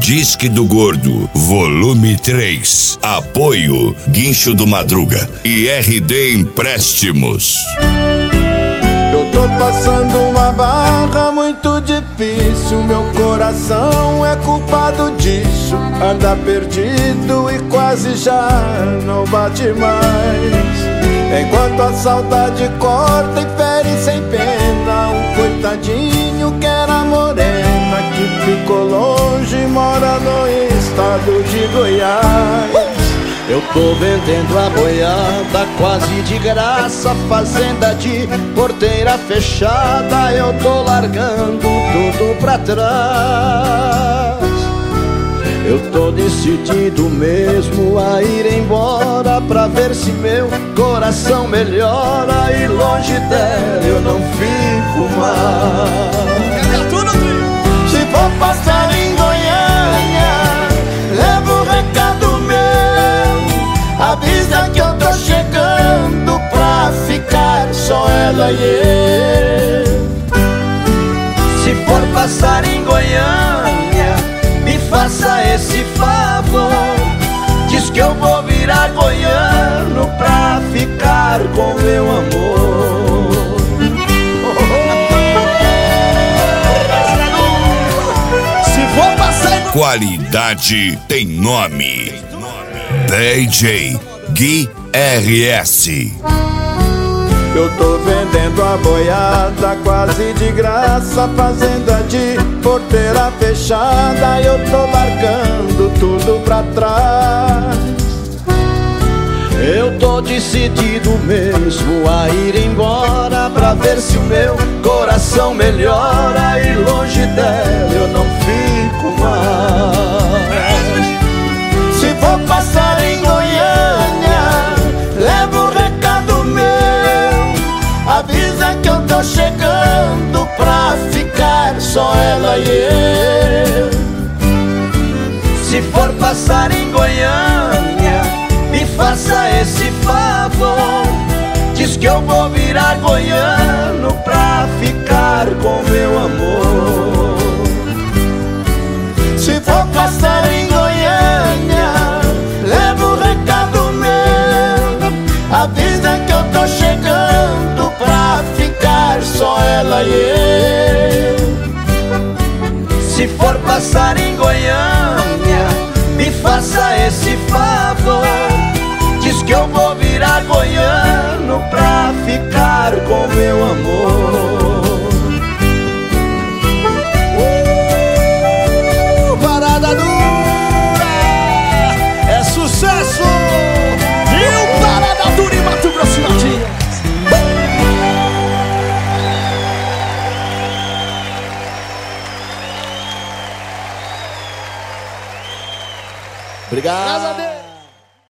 Disque do Gordo, volume 3. Apoio Guincho do Madruga e RD Empréstimos. Eu tô passando uma barra muito difícil. Meu coração é culpado disso. Anda perdido e quase já não bate mais. Enquanto a saudade corta e fere sem pena um coitadinho que era morena, que ficou longe e mora no estado de Goiás. Eu tô vendendo a boiada quase de graça, fazenda de porteira fechada. Eu tô largando tudo pra trás. Eu tô decidido mesmo a ir embora, pra ver se meu coração melhora. E longe dela eu não fico mais. Se for passar em Goiânia, leva o recado meu. Avisa que eu tô chegando pra ficar só ela e eu. Se for passar em Goiânia, me faça esse favor. Diz que eu vou virar goiano pra ficar com meu amor. Se for passar em... Qualidade tem nome. DJ Gui RS. Eu tô vendendo a boiada quase de graça, fazenda de porteira fechada. Eu tô largando tudo pra trás. Eu tô decidido mesmo a ir embora, pra ver se o meu coração melhora. E longe dela eu não fico mais. Se for passar em Goiânia, leva o recado meu. Avisa que eu tô chegando pra ficar só ela e eu. Se for passar em Goiânia, me faça esse favor. Diz que eu vou virar goiano pra ficar com meu amor. Se for passar em Goiânia, leva o recado meu. Avisa que eu tô chegando pra ficar só ela e eu. Se for passar em Goiânia, me faça esse favor. Diz que eu vou virar goiano pra ficar com meu amor. Parada dura é sucesso! E o Parada Dura em Mato Grosso e Matias. Obrigado.